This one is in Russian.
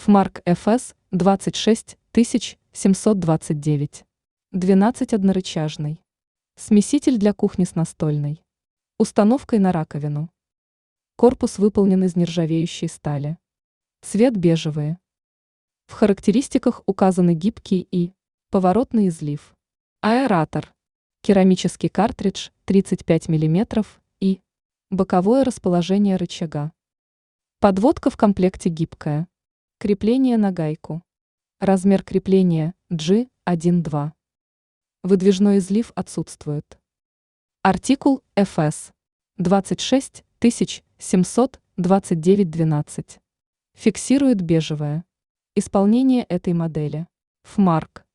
FMARK FS 26729. 12 однорычажный. Смеситель для кухни с настольной установкой на раковину. Корпус выполнен из нержавеющей стали. Цвет бежевый. В характеристиках указаны гибкий и поворотный излив. Аэратор. Керамический картридж 35 мм и боковое расположение рычага. Подводка в комплекте гибкая. Крепление на гайку. Размер крепления G1-2. Выдвижной излив отсутствует. Артикул FS 26729-12. Фиксирует бежевое. Исполнение этой модели. FMARK.